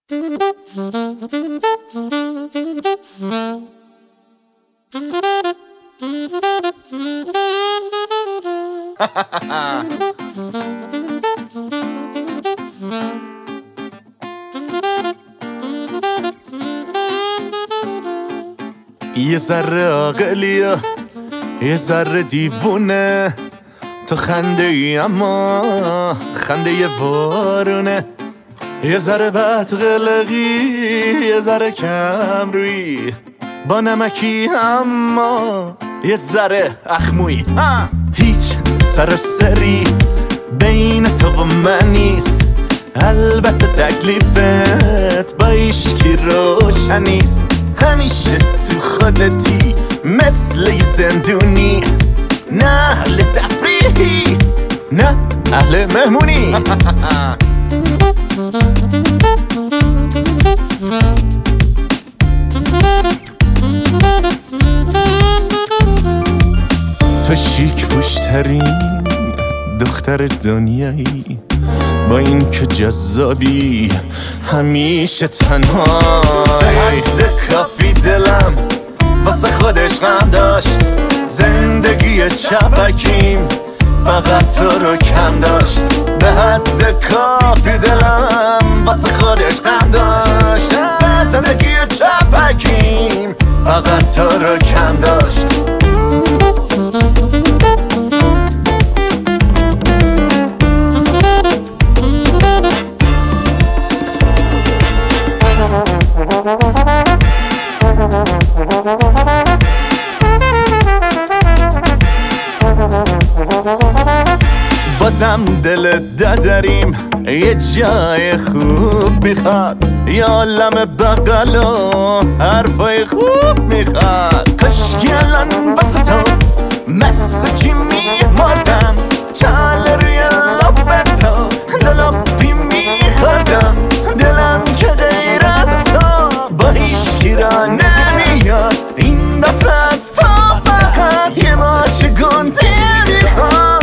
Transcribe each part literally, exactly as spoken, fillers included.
یه ذره عاقلیه یه ذره دیوونه، تو خنده ای اما خنده یه بارونه، یه ذره بدقلقی یه ذره کم روی، با نمکی اما یه ذره اخموی. هیچ سر سری بین تو و من نیست، البته تکلیفت با ایشکی روشن نیست، همیشه تو خودتی مثل یه زندونی، نه اهل تفریحی نه اهل مهمونی. تو شیک پوشترین دختر دنیایی، با این که جذابی همیشه تنها. به حد کافی دلم واسه خودش غم داشت، زندگی چپکیم فقط تو رو کم داشت. به حد کافی دلم واسه خودش غم داشت، زندگی چپکیم فقط تو رو کم داشت. بازم دل دادریم یه جای خوب میخواد، یه عالم بغل و حرفای خوب میخواد. کاشکی الان بسه تو مثل چی میمردم، چال روی لب تو دلوپی میخوردم، دلم که غیر از تو با هیچکی را نمیاد، این دفعه از تو فقط یه ماچ گنده میخواد.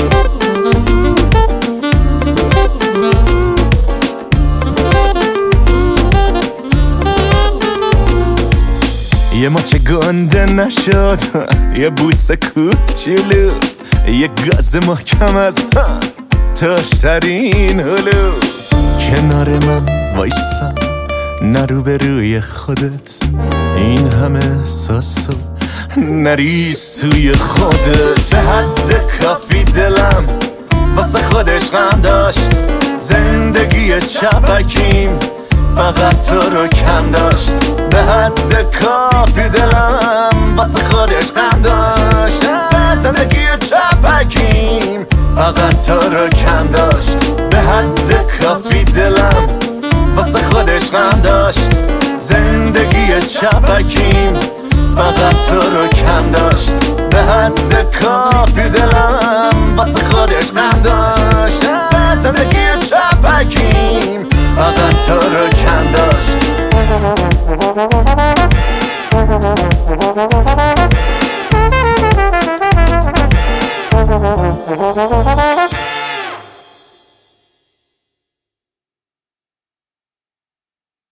یه ماچ گنده نشد، یه بوسه کوچولو، یه گاز محکم از تاشترین هلو. کنار من وایسا نرو به روی خودت، این همه احساسو نریز توی خودت. به حد کافی دلم واسه خودش غم داشت، زندگی چپکیم فقط تو رو کم داشت. به حد کافی دلم واسه خودش غم داشت، زندگی چپکیم فقط تو رو کم داشت. به حد کافی دلم واسه خودش غم داشت، زندگی چپکیم فقط تو رو کم داشت. به حد کافی دلم واسه خودش غم داشت، زندگی چپکیم فقط تو رو کم داشت.